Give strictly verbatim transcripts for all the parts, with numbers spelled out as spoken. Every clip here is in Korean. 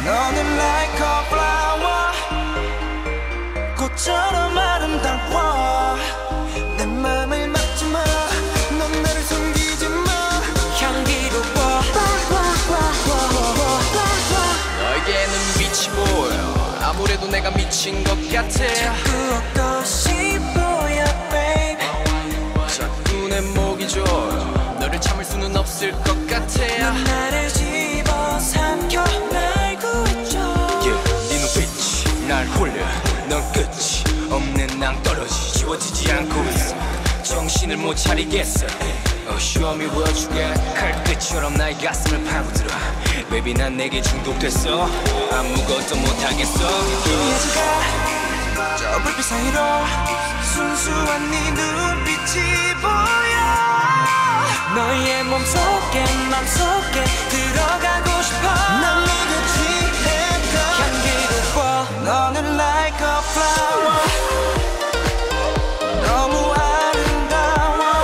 너는 like a flower 꽃처럼 아름다워 내 맘을 막지마 넌 나를 숨기지마 향기로워 너에게는 빛이 보여 아무래도 내가 미친 것 같아 자꾸 어떠시 보여 babe 자꾸 내 목이 조여 너를 참을 수는 없을 것 같아 넌 나를 집어삼켜 날 구해줘 yeah, 네 눈빛이 날 홀려 넌 끝이 없는 낭떠러지 지워지지 않고 있어 정신을 못 차리겠어 oh, show me what you got 칼끝처럼 나의 가슴을 파고들어 Baby 난 내게 중독됐어 아무것도 못하겠어 이해지가 저 불빛 사이로 순수한 네 눈빛이 보여 너의 몸속에 맘속에 들어가고 싶어 난 네게 취해가 향기로워 너는 like a flower 너무 아름다워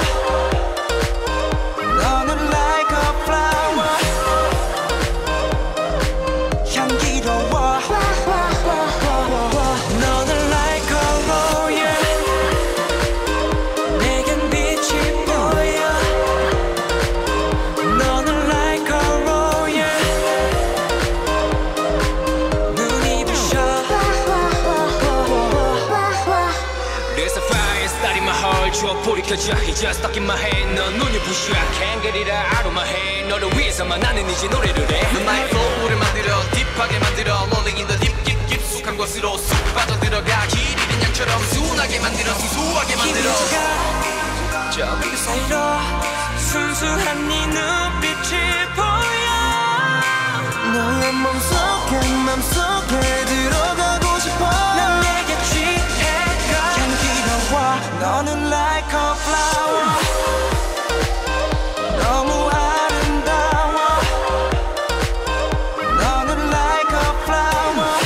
너는 like a flower 향기로워 너는 like a royal 내겐 빛이 보여 너는 like a royal 눈이 부셔 There's a fire starting my heart 주어 불이 켜져 It's just stuck in my head 넌 눈이 부셔 Can't get it out of my head 너를 위해서만 나는 이제 노래를 해넌 나의 flow를 만들어 딥하게 만들어 Rolling in the deep 깊 깊숙한 곳으로 쑥 빠져들어가 길 잃은 양처럼 순하게 만들어 순수하게 만들어 저 불빛 사이로 순수한 네 눈빛이 보여 너의 몸속에 맘속에 들어가고 싶어 난 내게 취해가 향기로워 너는 like a flower 너무 아름다워 너는 like a flower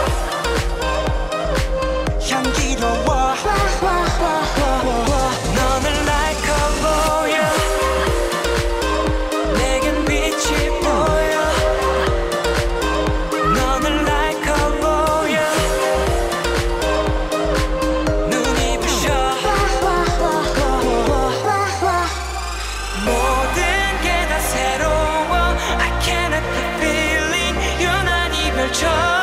향기로워 너는 like a royal 내겐 빛이 보여 너는 like a royal 눈이 부셔 모든 게 다 새로워 I can't help the feeling 유난히 펼쳐